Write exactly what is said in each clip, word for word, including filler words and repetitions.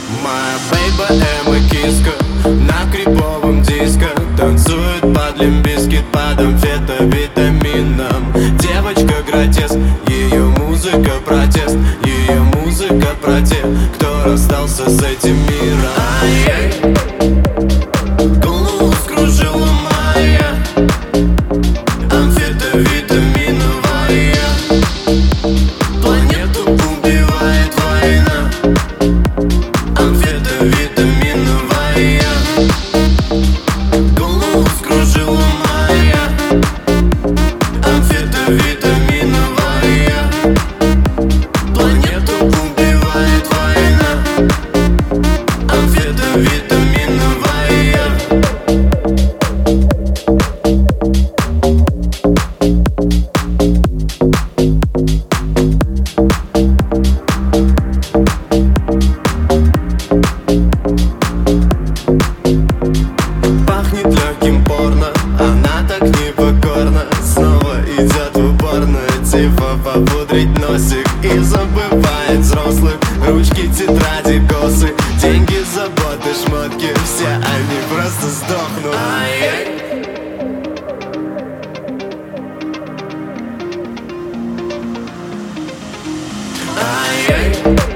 Моя бейба эмо-киска на криповом диско танцует под Limp Bizkit, под амфетовитамином. Девочка гротеск, ее музыка протест, ее музыка про тех, кто расстался с этим миром. Ай-яй, голову скружила моя амфетовитаминовая. Планету убивает война, амфетовитаминовая. Голову скружила моя амфетовитаминовая. Планету убивает война, амфетовитаминовая. Пахнет легким порно, она так непокорна. Снова идет в уборную, типа попудрить носик. И забывает взрослых, ручки, тетради, косы, деньги, заботы, шмотки, все они просто сдохнут. Ай-яй. Ай-яй.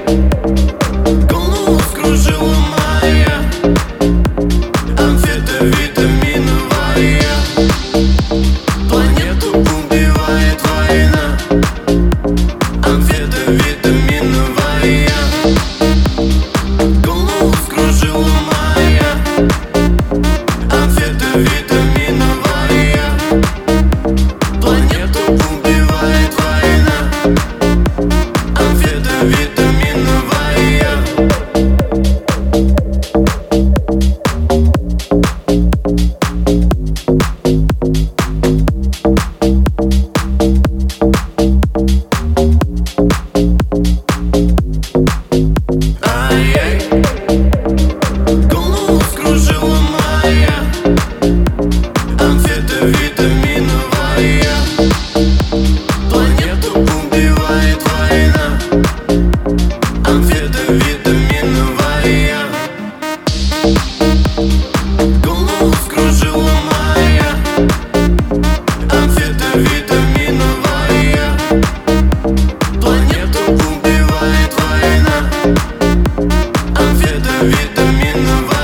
Голову скружила моя амфетовитаминовая. Планету убивает война, амфетовитаминовая. Голову скружила моя амфетовитаминовая. Планету убивает война, амфетовитаминовая. Ай-яй. Голову скружила моя амфетовитаминовая. Планету убивает война, амфетовитаминовая. Голову скружила моя амфетовитаминовая. Планету убивает война, амфетовитаминовая.